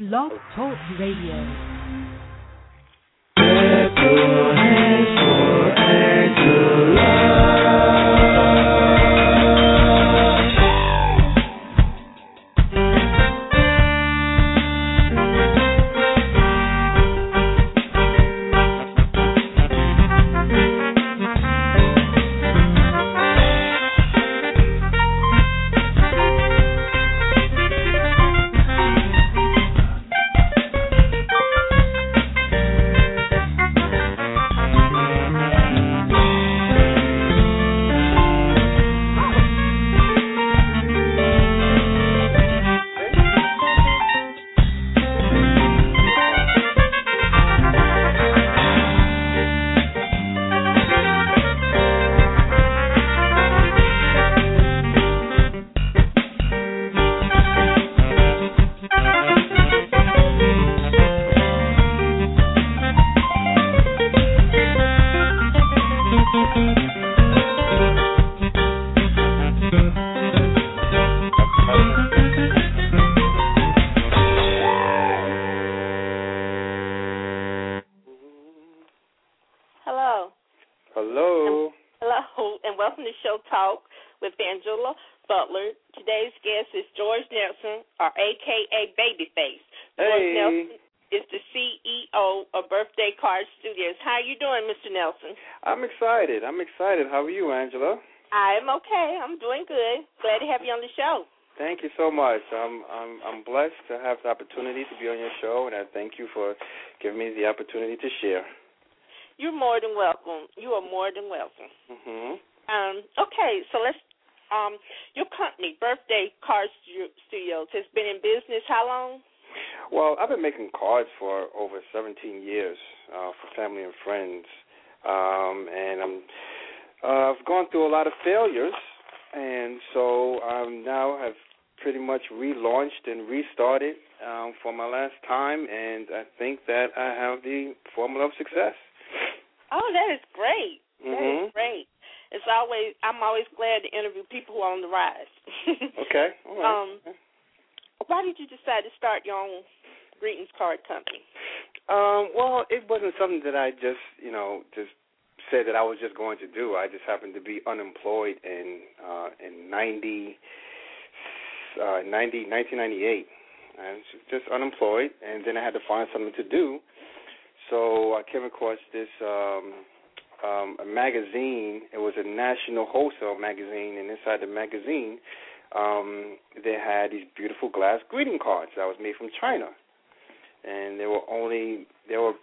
Blog Talk Radio. Clap your hands for Angela. Angela Butler. Today's guest is George Nelson, or a.k.a. Babyface. Hey. George Nelson is the CEO of Birthday Card Studios. How are you doing, Mr. Nelson? I'm excited. How are you, Angela? I'm okay. I'm doing good. Glad to have you on the show. Thank you so much. I'm blessed to have the opportunity to be on your show, and I thank you for giving me the opportunity to share. You're more than welcome. You are more than welcome. Mm-hmm. Okay, so let's. Your company, Birthday Card Studios, has been in business how long? Well, I've been making cards for over 17 years for family and friends, and I've gone through a lot of failures, and so I now have pretty much relaunched and restarted for my last time, and I think that I have the formula of success. Oh, that is great. Mm-hmm. That is great. I'm always glad to interview people who are on the rise. Okay. All right. Why did you decide to start your own greetings card company? Well, it wasn't something that I just said that I was just going to do. I just happened to be unemployed in 1998. I was just unemployed, and then I had to find something to do. So I came across this a magazine. It was a national wholesale magazine, and inside the magazine, they had these beautiful glass greeting cards that was made from China, and they were only $1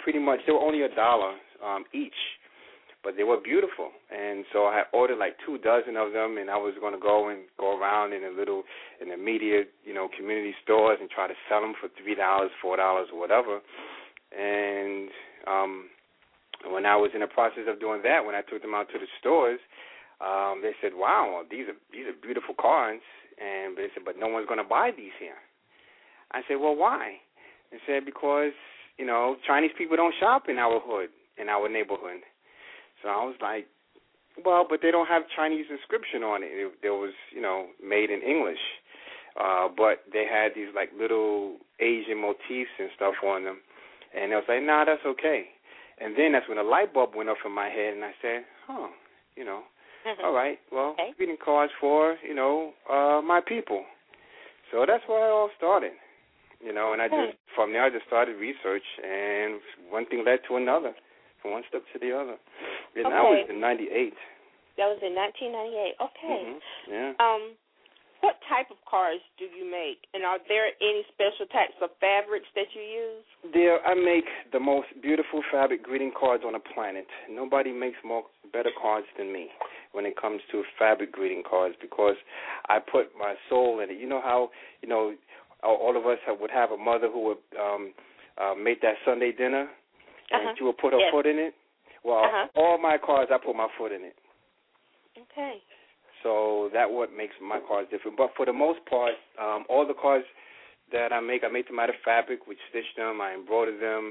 each, but they were beautiful. And so I had ordered like 2 dozen of them, and I was going to go around in the media, community stores and try to sell them for $3, $4, or whatever. And when I was in the process of doing that, when I took them out to the stores, they said, "Wow, these are beautiful cards," and they said, "But no one's going to buy these here." I said, "Well, why?" They said, "Because Chinese people don't shop in our hood, in our neighborhood." So I was like, "Well, but they don't have Chinese inscription on it. It was made in English, but they had these like little Asian motifs and stuff on them." And I was like, "Nah, that's okay." And then that's when a light bulb went off in my head, and I said, all right, well, okay. Greeting cards for, my people. So that's where it all started, and from there I just started research, and one thing led to another, from one step to the other. And that was in 98. That was in 1998. Okay. Mm-hmm. Yeah. What type of cards do you make, and are there any special types of fabrics that you use? I make the most beautiful fabric greeting cards on the planet. Nobody makes better cards than me when it comes to fabric greeting cards, because I put my soul in it. You know how, all of us would have a mother who would make that Sunday dinner, and she would put her foot in it? Well, all my cards, I put my foot in it. Okay. So that what makes my cards different. But for the most part, all the cards that I make them out of fabric. We stitch them, I embroider them,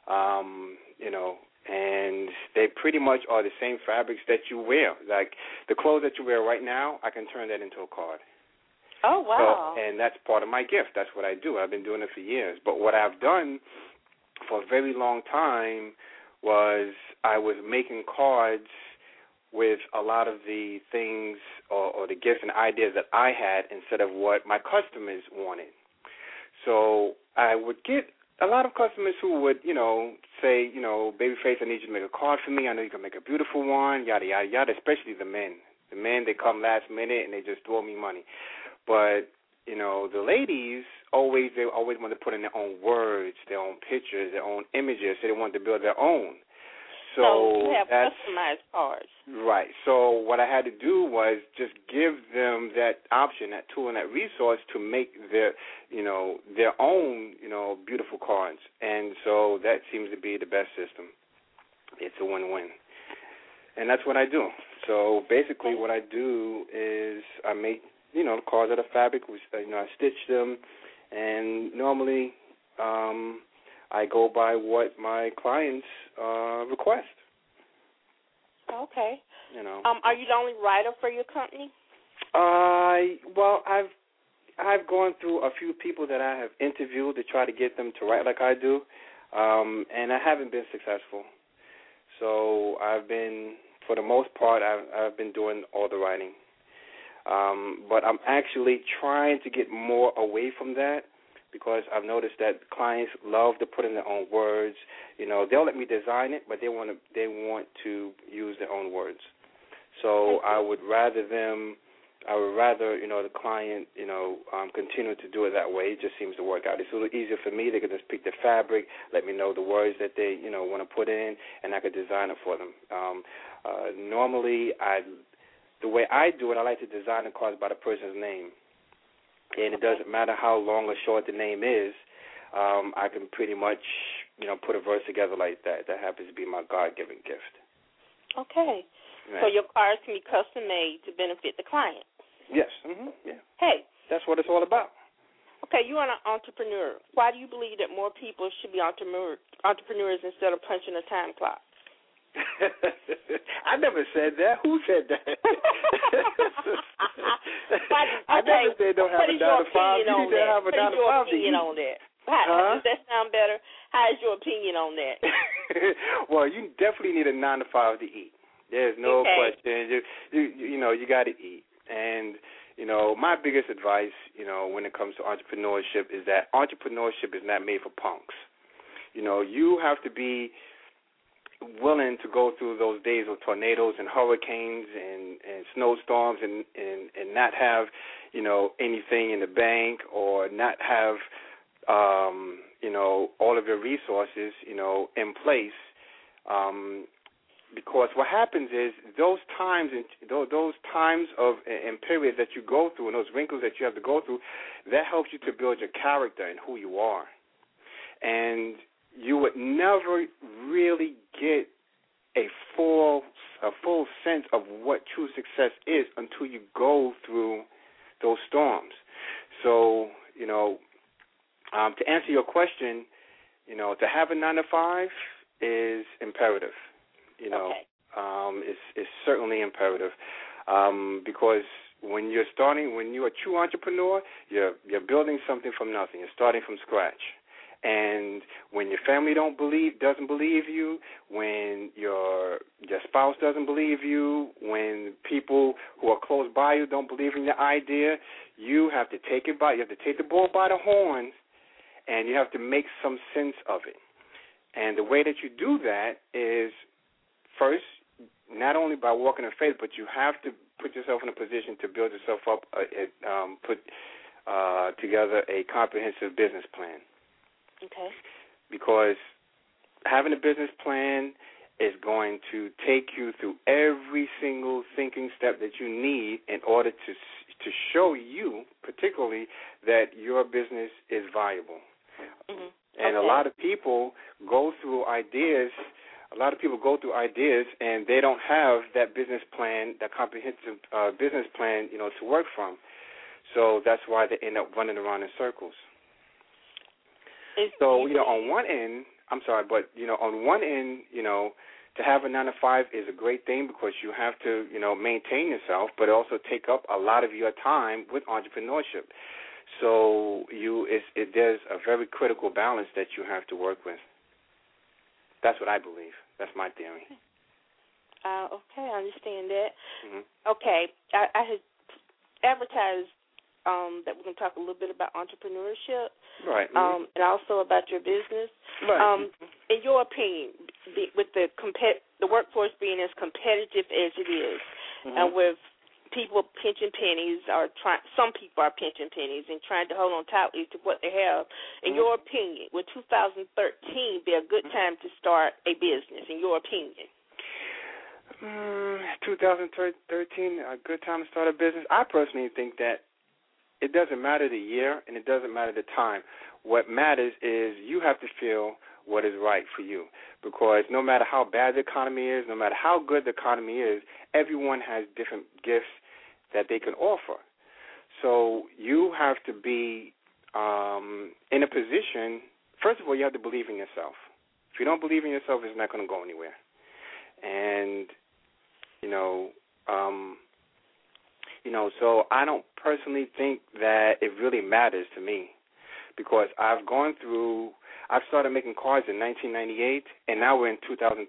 and they pretty much are the same fabrics that you wear. Like the clothes that you wear right now, I can turn that into a card. Oh, wow. So, and that's part of my gift. That's what I do. I've been doing it for years. But what I've done for a very long time was I was making cards with a lot of the things or the gifts and ideas that I had instead of what my customers wanted. So I would get a lot of customers who would, say, Babyface, I need you to make a card for me. I know you can make a beautiful one, yada, yada, yada, especially the men. The men, they come last minute and they just throw me money. But, the ladies, they always want to put in their own words, their own pictures, their own images. So they want to build their own. So you have customized cards. Right. So what I had to do was just give them that option, that tool, and that resource to make their own, beautiful cards. And so that seems to be the best system. It's a win-win. And that's what I do. So basically what I do is I make, the cards out of fabric. I stitch them, and normally I go by what my clients request. Okay. Are you the only writer for your company? Well, I've gone through a few people that I have interviewed to try to get them to write like I do, and I haven't been successful. So for the most part, I've been doing all the writing. But I'm actually trying to get more away from that, because I've noticed that clients love to put in their own words. They'll let me design it, but they want to use their own words. So I would rather the client, continue to do it that way. It just seems to work out. It's a little easier for me. They could just pick the fabric, let me know the words that they, want to put in, and I could design it for them. Normally, the way I do it, I like to design the cards by the person's name. And it doesn't matter how long or short the name is. I can pretty much, put a verse together like that. That happens to be my God-given gift. Okay. Right. So your cards can be custom-made to benefit the client. Yes. Mm-hmm. Yeah. Hey. That's what it's all about. Okay, you're an entrepreneur. Why do you believe that more people should be entrepreneurs instead of punching a time clock? I never said that. Who said that? I never said don't have a 9 to 5. You need to have a 9 to 5 to eat. On that? Does that sound better? How is your opinion on that? Well, you definitely need a 9 to 5 to eat. There's no question. You got to eat. And my biggest advice, when it comes to entrepreneurship, is that entrepreneurship is not made for punks. You have to be willing to go through those days of tornadoes and hurricanes and snowstorms and not have, anything in the bank, or not have, all of your resources, in place. Because what happens is those times and periods that you go through and those wrinkles that you have to go through, that helps you to build your character and who you are. And you would never really get a full sense of what true success is until you go through those storms. So, to answer your question, to have a 9 to 5 is imperative. It's certainly imperative, because when you're a true entrepreneur, you're building something from nothing. You're starting from scratch. And when your family doesn't believe you, when your spouse doesn't believe you, when people who are close by you don't believe in your idea, you have to take the bull by the horns, and you have to make some sense of it. And the way that you do that is, first, not only by walking in faith, but you have to put yourself in a position to build yourself up, put together a comprehensive business plan. Okay. Because having a business plan is going to take you through every single thinking step that you need in order to show you, particularly, that your business is viable. Mm-hmm. And a lot of people go through ideas. And they don't have that business plan, that comprehensive business plan, to work from. So that's why they end up running around in circles. So, on one end, on one end, to have a 9-to-5 is a great thing because you have to, maintain yourself, but also take up a lot of your time with entrepreneurship. So there's a very critical balance that you have to work with. That's what I believe. That's my theory. Okay, I understand that. Mm-hmm. Okay, I had advertised that we're going to talk a little bit about entrepreneurship, right? Mm-hmm. And also about your business. Right. In your opinion, with the workforce being as competitive as it is, mm-hmm. and with people pinching pennies, some people are pinching pennies and trying to hold on tightly to what they have. In mm-hmm. your opinion, would 2013 be a good time to start a business? In your opinion? 2013, a good time to start a business. I personally think that it doesn't matter the year and it doesn't matter the time. What matters is you have to feel what is right for you, because no matter how bad the economy is, no matter how good the economy is, everyone has different gifts that they can offer. So you have to be in a position, first of all, you have to believe in yourself. If you don't believe in yourself, it's not going to go anywhere. And, so I don't personally think that it really matters to me, because I've started making cards in 1998, and now we're in 2013.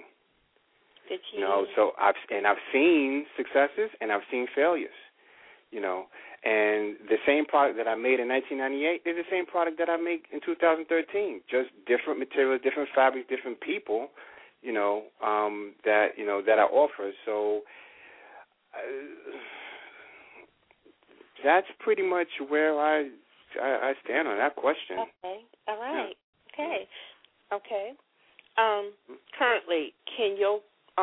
So I've seen successes and I've seen failures, and the same product that I made in 1998 is the same product that I make in 2013, just different materials, different fabrics, different people, that I offer. So that's pretty much where I stand on that question. Okay. All right. Yeah. Okay. Currently, can your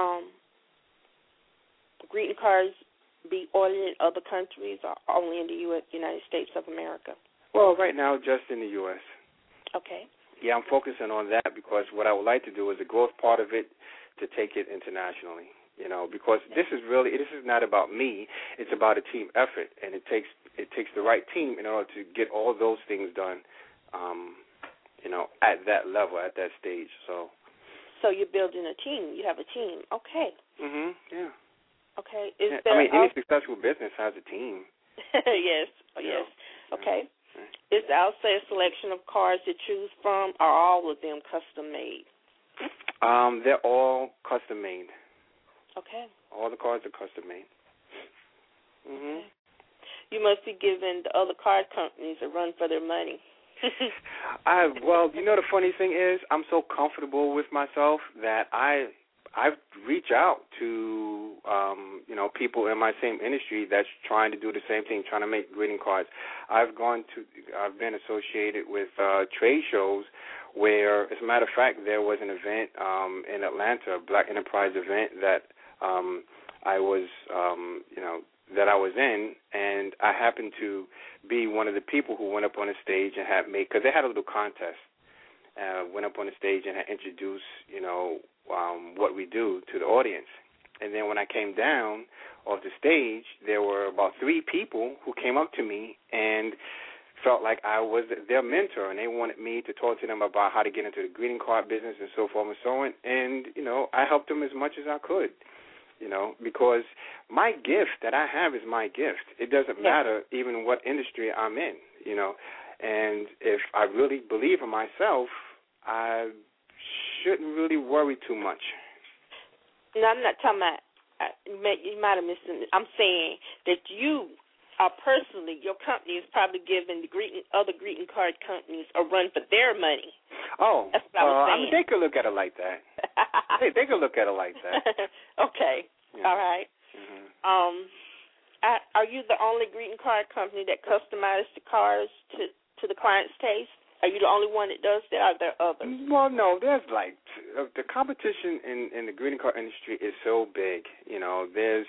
greeting cards be ordered in other countries or only in the United States of America? Well, right now, just in the U.S. Okay. Yeah, I'm focusing on that because what I would like to do is the growth part of it to take it internationally. Because this is not about me. It's about a team effort, and it takes the right team in order to get all those things done. At that level, at that stage. So you're building a team. You have a team. Okay. Mhm. Yeah. Okay. Any successful business has a team. Yes. Oh, yes. Okay. Is there also a selection of cards to choose from, or are all of them custom made? They're all custom made. Okay. All the cards are custom made. Mhm. Okay. You must be giving the other card companies a run for their money. Well, the funny thing is, I'm so comfortable with myself that I reach out to people in my same industry that's trying to do the same thing, trying to make greeting cards. I've been associated with trade shows where, as a matter of fact, there was an event in Atlanta, a Black Enterprise event that I was in, and I happened to be one of the people who went up on the stage and because they had a little contest. Went up on the stage and had introduced, what we do to the audience. And then when I came down off the stage, there were about 3 people who came up to me and felt like I was their mentor, and they wanted me to talk to them about how to get into the greeting card business and so forth and so on. And, I helped them as much as I could, because my gift that I have is my gift. It doesn't matter even what industry I'm in, And if I really believe in myself, I shouldn't really worry too much. No, I'm not talking about, you might have missed it. I'm saying that you are personally, your company is probably giving the other greeting card companies a run for their money. Oh, that's what I was saying. They could look at it like that. they could look at it like that. Okay, yeah. All right. Mm-hmm. Are you the only greeting card company that customizes the cards to the client's taste? Are you the only one that does that, or are there others? Well, no, there's the competition in the greeting card industry is so big. There's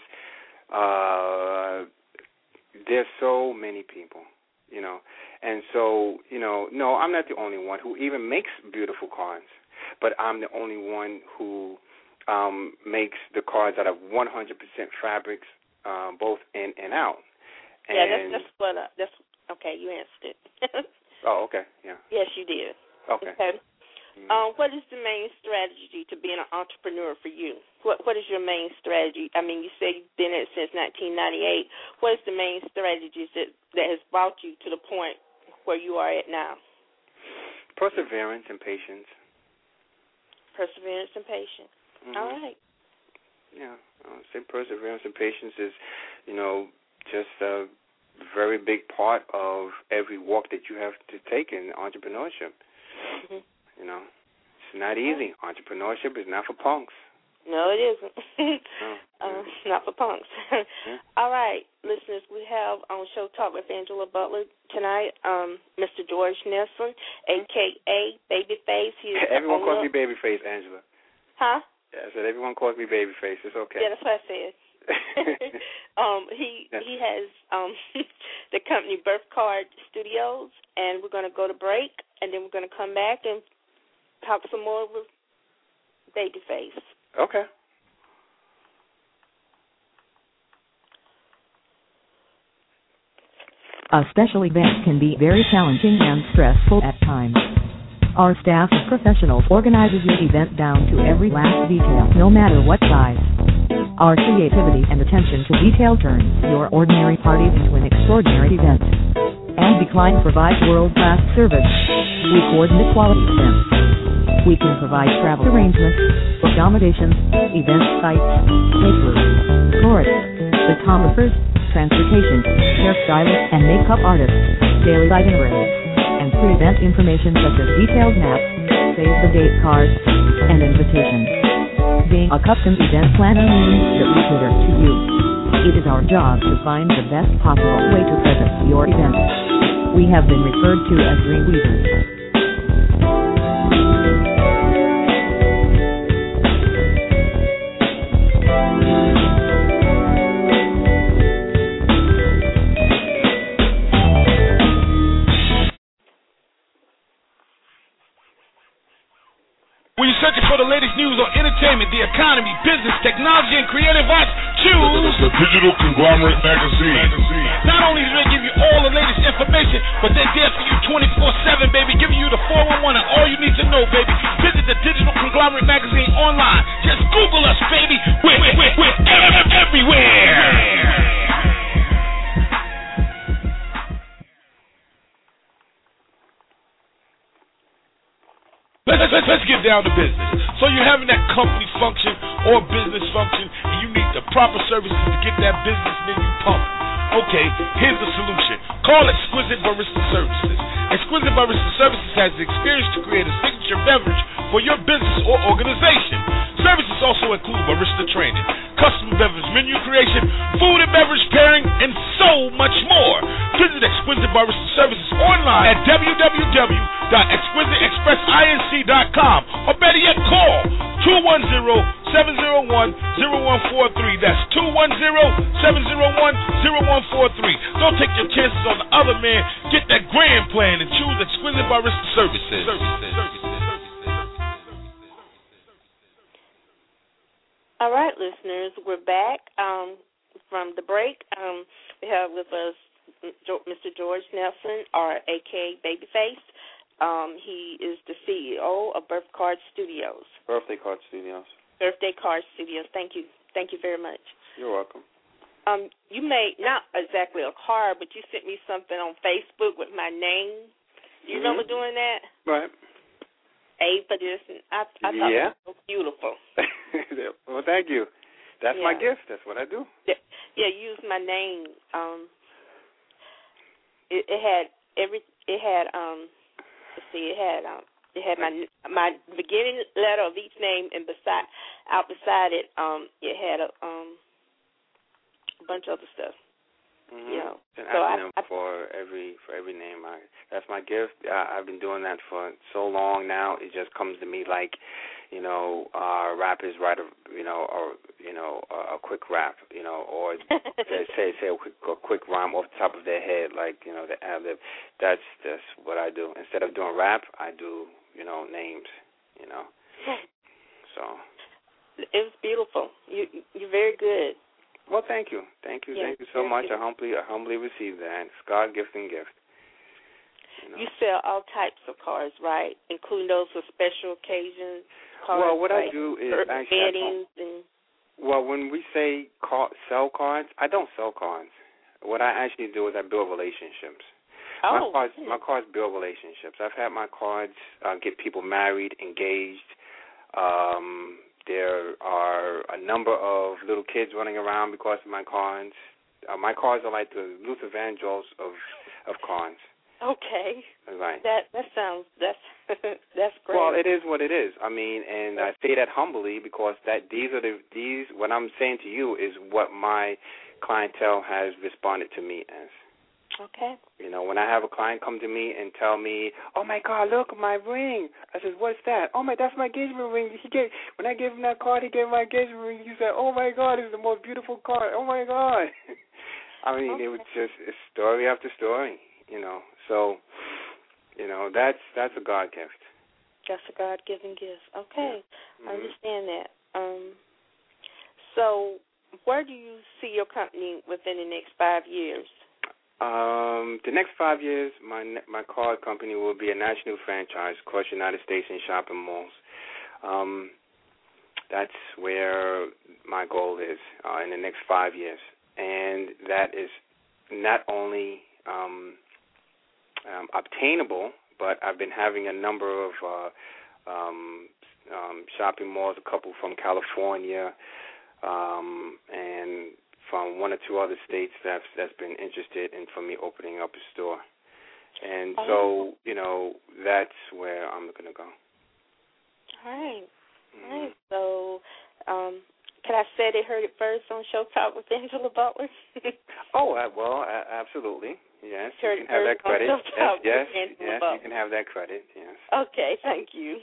so many people, and so, no, I'm not the only one who even makes beautiful cards, but I'm the only one who makes the cards out of 100% fabrics, both in and out. And that's okay. You answered it. Oh, okay, yeah. Yes, you did. Okay. What is the main strategy to being an entrepreneur for you? What is your main strategy? I mean, you say you've been at it since 1998. What is the main strategies that has brought you to the point where you are at now? Perseverance and patience. Perseverance and patience. Mm-hmm. All right. Yeah, I would say perseverance and patience is, just a very big part of every walk that you have to take in entrepreneurship. Mm-hmm. It's not easy. Entrepreneurship is not for punks. No, it isn't. No. Not for punks. Yeah. All right, listeners, we have on Show Talk with Angela Butler tonight, Mr. George Nelson, a.k.a. Babyface. Everyone calls me Babyface, Angela. Huh? Yeah, I said everyone calls me Babyface. It's okay. Yeah, that's what I said. He has the company Birth Card Studios, and we're going to go to break, and then we're going to come back and talk some more with Babyface. Okay. A special event can be very challenging and stressful at times. Our staff of professionals organizes your event down to every last detail, no matter what size. Our creativity and attention to detail turns your ordinary party into an extraordinary event. And Decline provides world-class service. We coordinate quality events. We can provide travel arrangements, accommodations, event sites, caterers, florists, photographers, transportation, hairstylists and makeup artists, daily itineraries, and pre-event information such as detailed maps, save-the-date cards, and invitations. Being a custom event planner means that we cater to you. It is our job to find the best possible way to present your event. We have been referred to as Dreamweavers. When you're searching for the latest news on entertainment, the economy, business, technology, and creative arts, choose the Digital Conglomerate Magazine. Not only do they give you all the latest information, but they're there for you 24/7, baby, giving you the 411 and all you need to know, baby. Visit the Digital Conglomerate Magazine online. Just Google us, baby. We're everywhere. Let's get down to business. So you're having that company function or business function, and you need the proper services to get that business menu pumping. Okay, here's the solution. Call Exquisite Barista Services. Exquisite Barista Services has the experience to create a signature beverage for your business or organization. Services also include barista training, custom beverage menu creation, food and beverage pairing, and so much more. Visit Exquisite Barista Services online at www.exquisiteexpressinc.com or better yet, call 210-701-0143. That's 210-701-0143. Don't take your chances on the other man. Get that grand plan and choose Exquisite Barista Services. All right, listeners, we're back from the break. We have with us Mr. George Nelson, or a.k.a. Babyface. He is the CEO of Birth Card Studios. Birthday Card Studios. Birthday Card Studios. Thank you. Thank you very much. You're welcome. You made, not exactly a card, but you sent me something on Facebook with my name. You remember doing that? Right. A for this, and I thought it was so beautiful. Well, thank you. That's my gift. That's what I do. Yeah, use my name. It had my beginning letter of each name, and beside it, it had a bunch of other stuff. Mm-hmm. You know, an so acronym for every name. That's my gift. I've been doing that for so long now. It just comes to me like, rappers write a quick rap, or say a quick rhyme off the top of their head, like the ad-lib. That's what I do. Instead of doing rap, I do names. So it was beautiful. You're very good. Well, thank you. Thank you so much. I humbly receive that. It's God gift and gift. You sell all types of cars, right? Including those for special occasions. Cars, well, what like I do is weddings and. Well, when we say sell cards, I don't sell cards. What I actually do is I build relationships. Oh, my cards build relationships. I've had my cards get people married, engaged. There are a number of little kids running around because of my cards. My cards are like the Luther Vandross of cards. Okay. Right. That's that's great. Well, it is what it is. I mean, and I say that humbly because these what I'm saying to you is what my clientele has responded to me as. Okay. You know, when I have a client come to me and tell me, "Oh my God, look my ring," I said, "What's that?" "Oh my, that's my engagement ring." When I gave him that card, he gave my engagement ring. He said, "Oh my God, it's the most beautiful card." Oh my God. I mean, It was just story after story. You know, so that's a God gift. That's a God-given gift. Okay, Yeah. I understand that. So, where do you see your company within the next 5 years? The next 5 years, my card company will be a national franchise across the United States in shopping malls. That's where my goal is in the next 5 years, and that is not only obtainable, but I've been having a number of shopping malls, a couple from California, and from one or two other states that's been interested in for me opening up a store. And so, that's where I'm going to go. All right. Mm-hmm. All right. So, can I say they heard it first on Show Talk with Angela Butler? Absolutely. Yes, you can have that credit. Yes, you can have that credit, yes. Okay, thank you.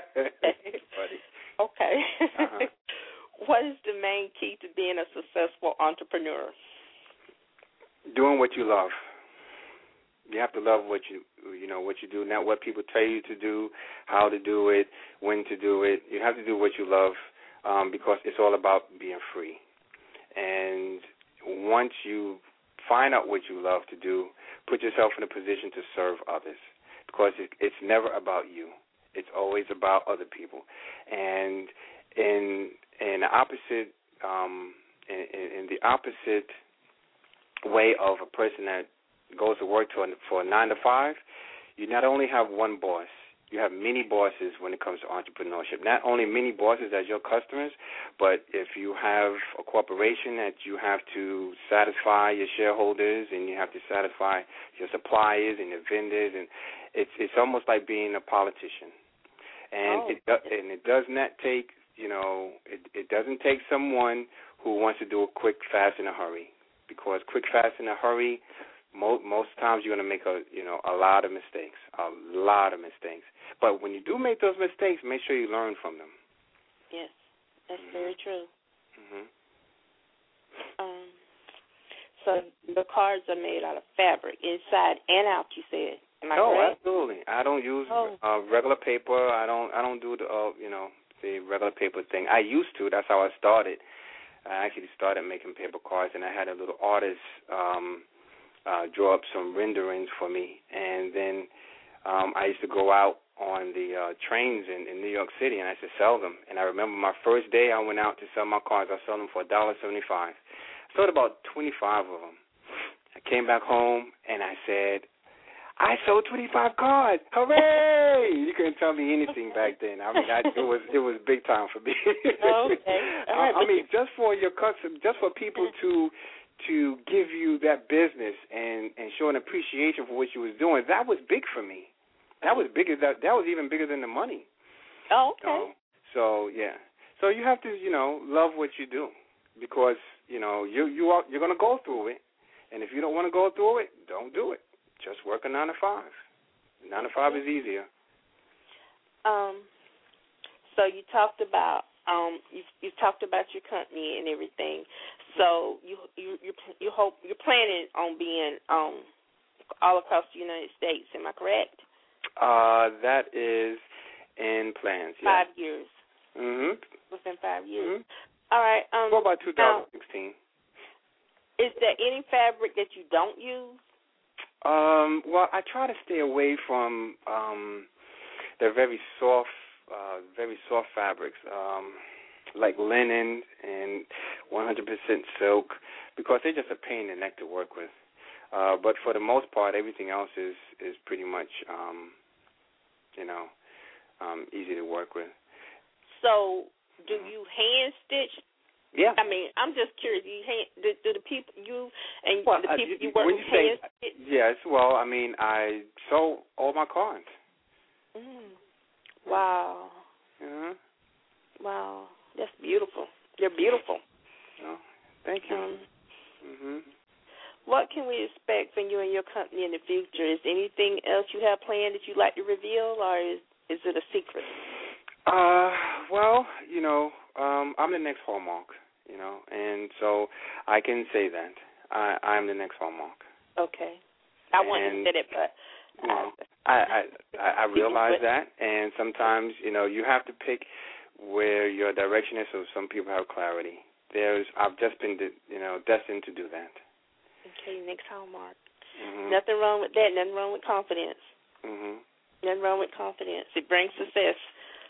Okay. Uh-huh. What is the main key to being a successful entrepreneur? Doing what you love. You have to love what you do, not what people tell you to do, how to do it, when to do it. You have to do what you love because it's all about being free. And once you find out what you love to do, put yourself in a position to serve others because it's never about you. It's always about other people. And in the opposite way of a person that goes to work for a 9 to 5, you not only have one boss, you have many bosses when it comes to entrepreneurship. Not only many bosses as your customers, but if you have a corporation that you have to satisfy your shareholders and you have to satisfy your suppliers and your vendors, and it's almost like being a politician. And it does not take, it doesn't take someone who wants to do it quick, fast, in a hurry, because quick, fast, in a hurry, most times you're going to make a lot of mistakes, But when you do make those mistakes, make sure you learn from them. Yes, that's very true. Mm-hmm. So the cards are made out of fabric, inside and out, you said. Am I correct? Absolutely. I don't use regular paper. I don't do the regular paper thing. I used to. That's how I started. I actually started making paper cards, and I had a little artist draw up some renderings for me. And then I used to go out on the trains in New York City, and I used to sell them. And I remember my first day I went out to sell my cards. I sold them for $1.75. I sold about 25 of them. I came back home, and I said, I sold 25 cards. Hooray! You couldn't tell me anything back then. I mean, it was big time for me. Okay. I mean, just for your custom, just for people to give you that business and show an appreciation for what you was doing, that was big for me. That was bigger. That was even bigger than the money. Oh, okay. So yeah. So you have to love what you do because you're gonna go through it, and if you don't want to go through it, don't do it. Just work a 9 to 5. 9 to 5 is easier. So you talked about you talked about your company and everything. So you're planning on being all across the United States. Am I correct? That is in plans. Yes. 5 years. Mhm. Within 5 years. Mm-hmm. All right. What about 2016? Is there any fabric that you don't use? Well, I try to stay away from the very soft fabrics, like linen and 100% silk, because they're just a pain in the neck to work with. But for the most part, everything else is pretty much, easy to work with. So, do you hand stitch? Yeah. I mean, I'm just curious. Do the people you work when with you say, hand stitch? Yes. Well, I mean, I sew all my cards. Wow. Wow. That's beautiful. They're beautiful. Oh, thank you. What can we expect from you and your company in the future? Is anything else you have planned that you'd like to reveal, or is it a secret? Well, I'm the next Hallmark, and so I can say that I'm the next Hallmark. Okay. I wanted to say that, but I realize that, and sometimes you have to pick where your direction is, so some people have clarity. I've just been destined to do that. Okay, next Hallmark. Nothing wrong with that. Nothing wrong with confidence. Nothing wrong with confidence. It brings success.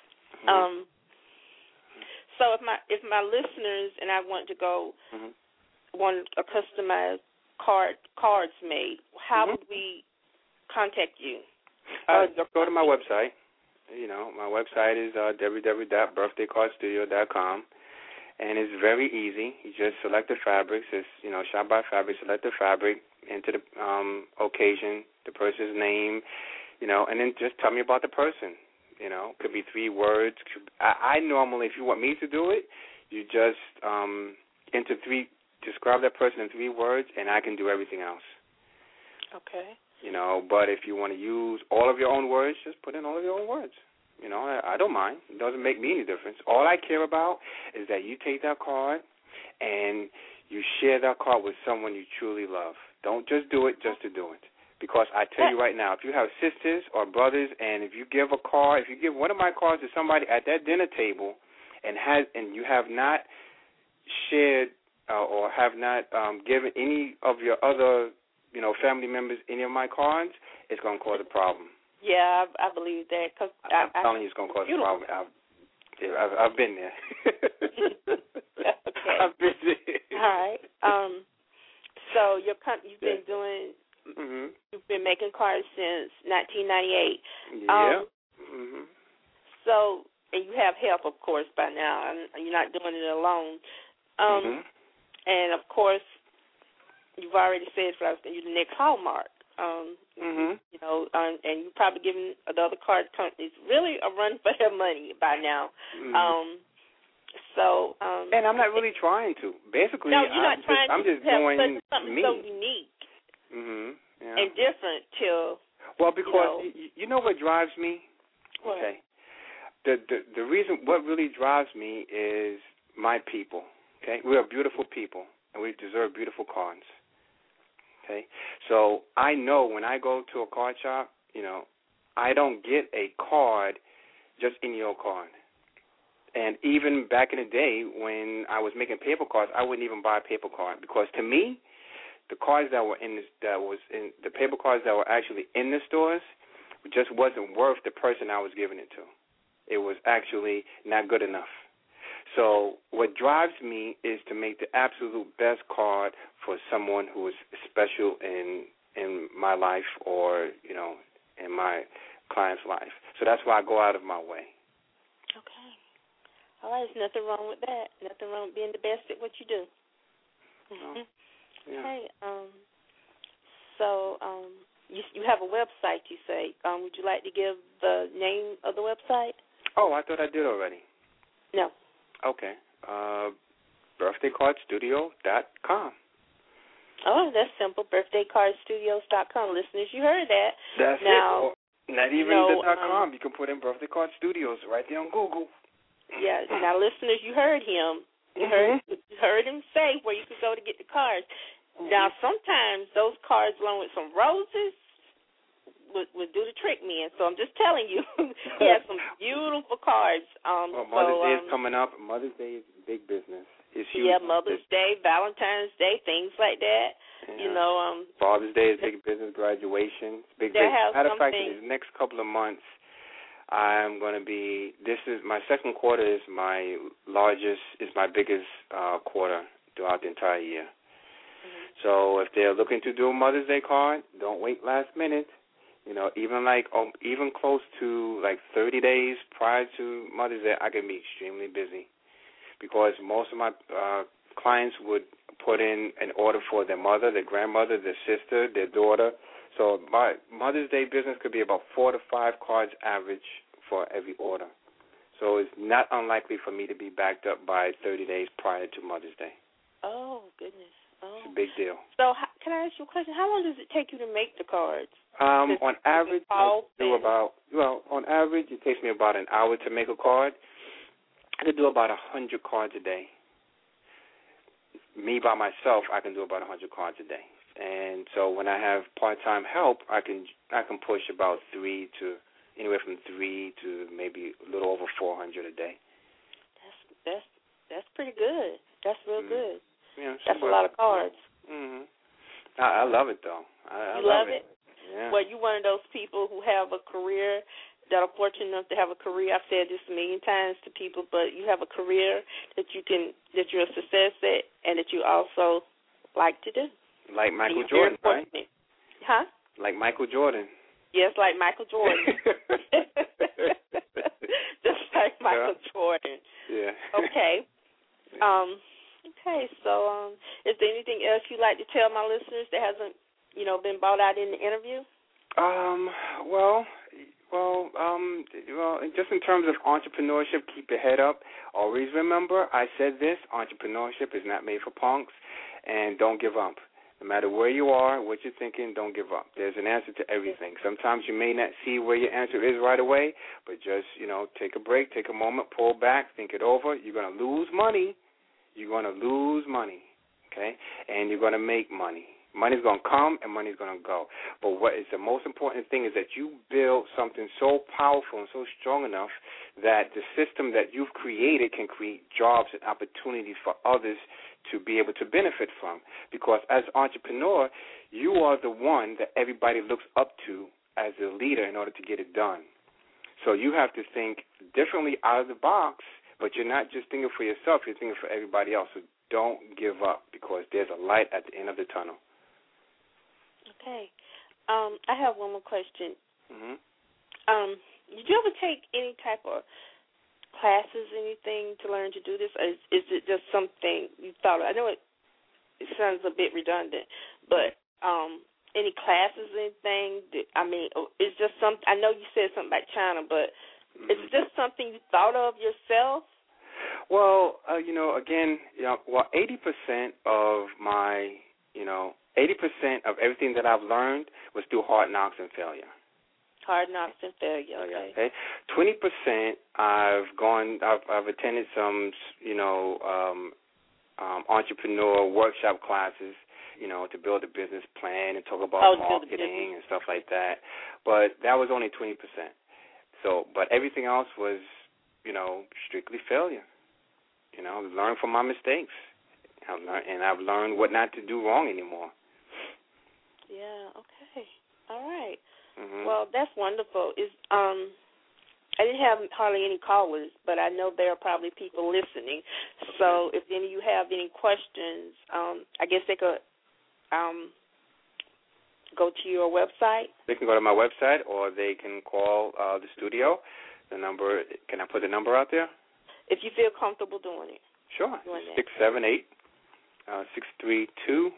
So if my listeners and I want to go want a customized cards made, how would we contact you? Go to my website. My website is www.birthdaycardstudio.com, and it's very easy. You just select the fabrics. It's shop by fabric. Select the fabric, enter the occasion, the person's name, and then just tell me about the person. Could be 3 words. I normally, if you want me to do it, you just describe that person in 3 words, and I can do everything else. Okay. But if you want to use all of your own words, just put in all of your own words. I don't mind. It doesn't make me any difference. All I care about is that you take that card and you share that card with someone you truly love. Don't just do it just to do it. Because I tell you right now, if you have sisters or brothers, and if you give one of my cards to somebody at that dinner table, and you have not shared or have not given any of your other family members any of my cards, it's going to cause a problem. Yeah, I believe that. Cause I'm telling you, it's going to cause a problem. I've been there. Okay. I've been there. All right. So you've been doing. You've been making cards since 1998. Yeah. So, and you have help, of course, by now. You're not doing it alone. And of course, you've already said you're the next Hallmark. And you're probably giving the other card companies really a run for their money by now. And I'm not really trying to. Basically, no, you're not trying I'm to just have doing something me. so unique and different till. Well, because you know what drives me? What? Okay. The reason, what really drives me is my people. Okay, we are beautiful people, and we deserve beautiful cards. Okay, so I know when I go to a card shop, I don't get a card just any old card. And even back in the day when I was making paper cards, I wouldn't even buy a paper card because to me, the cards that were the paper cards that were actually in the stores just wasn't worth the person I was giving it to. It was actually not good enough. So what drives me is to make the absolute best card for someone who is special in my life or, in my client's life. So that's why I go out of my way. Okay. All right, there's nothing wrong with that. Nothing wrong with being the best at what you do. Yeah. Okay. So you have a website, you say. Would you like to give the name of the website? Oh, I thought I did already. No. Okay. birthdaycardstudio.com. Oh, that's simple. birthdaycardstudios.com. Listeners, you heard that. That's now, it. Not even the .com. You can put in Birthday Card Studios right there on Google. Yeah. Now, listeners, you heard him. You heard him say where you could go to get the cards. Now, sometimes those cards along with some roses would do the trick, man. So I'm just telling you, he has some beautiful cards. Mother's Day is coming up. Mother's Day is big business. It's is huge. Yeah, Mother's Day, Valentine's Day, things like that. Yeah. You know, Father's Day is big business. Graduation, big They business. have Matter of fact, something- in the next couple of months, I'm going to be. This is my second quarter. Is my largest. Is my biggest quarter throughout the entire year. So if they're looking to do a Mother's Day card, don't wait last minute. You know, even close to like 30 days prior to Mother's Day, I can be extremely busy because most of my clients would put in an order for their mother, their grandmother, their sister, their daughter. So my Mother's Day business could be about 4 to 5 cards average for every order. So it's not unlikely for me to be backed up by 30 days prior to Mother's Day. Oh, goodness. Oh. It's a big deal. So can I ask you a question? How long does it take you to make the cards? On average, on average, it takes me about an hour to make a card. I can do about 100 cards a day. Me by myself, I can do about 100 cards a day. And so when I have part-time help, I can push about anywhere from 3 to maybe a little over 400 a day. That's pretty good. That's real good. Yeah, that's a lot of cards. Mhm. I love it though. I love it. Yeah. Well, you're one of those people who have a career that are fortunate enough to have a career. I've said this a million times to people, but you have a career that you're a success at, and that you also like to do. Like Michael Jordan, right? Huh? Like Michael Jordan. Yes, like Michael Jordan. Just like Michael Jordan. Yeah. Okay. Okay, so is there anything else you'd like to tell my listeners that hasn't, been brought out in the interview? Just in terms of entrepreneurship, keep your head up. Always remember, I said this, entrepreneurship is not made for punks, and don't give up. No matter where you are, what you're thinking, don't give up. There's an answer to everything. Sometimes you may not see where your answer is right away, but just, take a break, take a moment, pull back, think it over. You're going to lose money. You're going to lose money, okay? And you're going to make money. Money's going to come and money's going to go. But what is the most important thing is that you build something so powerful and so strong enough that the system that you've created can create jobs and opportunities for others to be able to benefit from. Because as an entrepreneur, you are the one that everybody looks up to as a leader in order to get it done. So you have to think differently out of the box, but you're not just thinking for yourself, you're thinking for everybody else. So don't give up because there's a light at the end of the tunnel. Okay. I have one more question. Mm-hmm. Did you ever take any type of classes, anything to learn to do this? Or is it just something you thought of? I know it sounds a bit redundant, but any classes, anything? It's just something. I know you said something about China, but is it just something you thought of yourself? Well, 80% of my, 80% of everything that I've learned was through hard knocks and failure. Hard knocks and failure. Okay. 20% I've attended some, entrepreneur workshop classes, to build a business plan and talk about marketing and stuff like that. But that was only 20%. So, but everything else was, strictly failure. Learn from my mistakes. I've learned what not to do wrong anymore. Yeah, okay. All right. Mm-hmm. Well, that's wonderful. I didn't have hardly any callers, but I know there are probably people listening. Okay. So if any of you have any questions, I guess they could go to your website. They can go to my website, or they can call the studio. The number, can I put the number out there? If you feel comfortable doing it. Sure. 678-632-1565.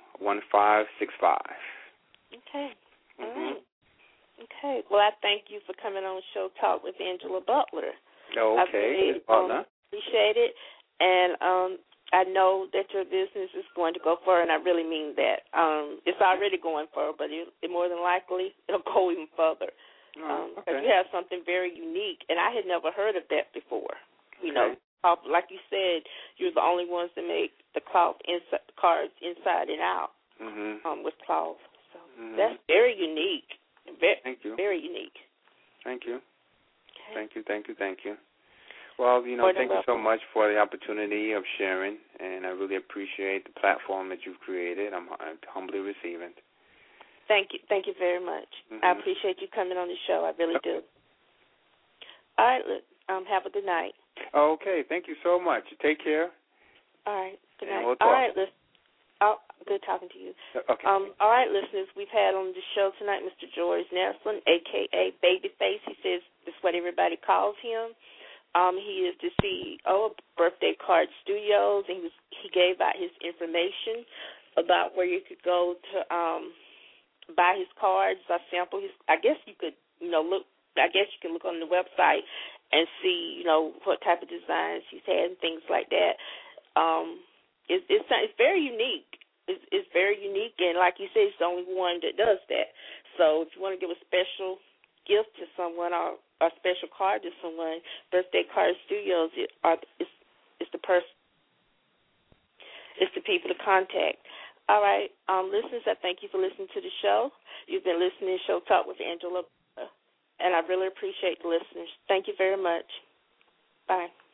Okay. Mm-hmm. All right. Okay. Well, I thank you for coming on Show Talk with Angela Butler. Okay. I appreciate it. And I know that your business is going to go further, and I really mean that. It's already going further, but more than likely it'll go even further. Because you have something very unique, and I had never heard of that before. Like you said, you're the only ones that make the cloth cards inside and out with cloth. So that's very unique. Thank you. Very unique. Thank you. Okay. Thank you. Well, thank you so much for the opportunity of sharing, and I really appreciate the platform that you've created. I'm humbly receiving. Thank you very much. Mm-hmm. I appreciate you coming on the show. I really do. All right, have a good night. Okay, thank you so much. Take care. All right, good night. We'll talk. All right, good talking to you. Okay. All right, listeners, we've had on the show tonight Mr. George Nelson, a.k.a. Babyface. He says that's what everybody calls him. He is the CEO of Birthday Card Studios, and he gave out his information about where you could go to buy his cards or sample his. I guess you could, look. I guess you can look on the website and see, what type of designs he's had and things like that. It's very unique. It's very unique, and like you said, it's the only one that does that. So if you want to give a special gift to someone or a special card to someone, Birthday Card Studios is the person. It's the people to contact. All right, listeners, I thank you for listening to the show. You've been listening to Show Talk with Angela, and I really appreciate the listeners. Thank you very much. Bye.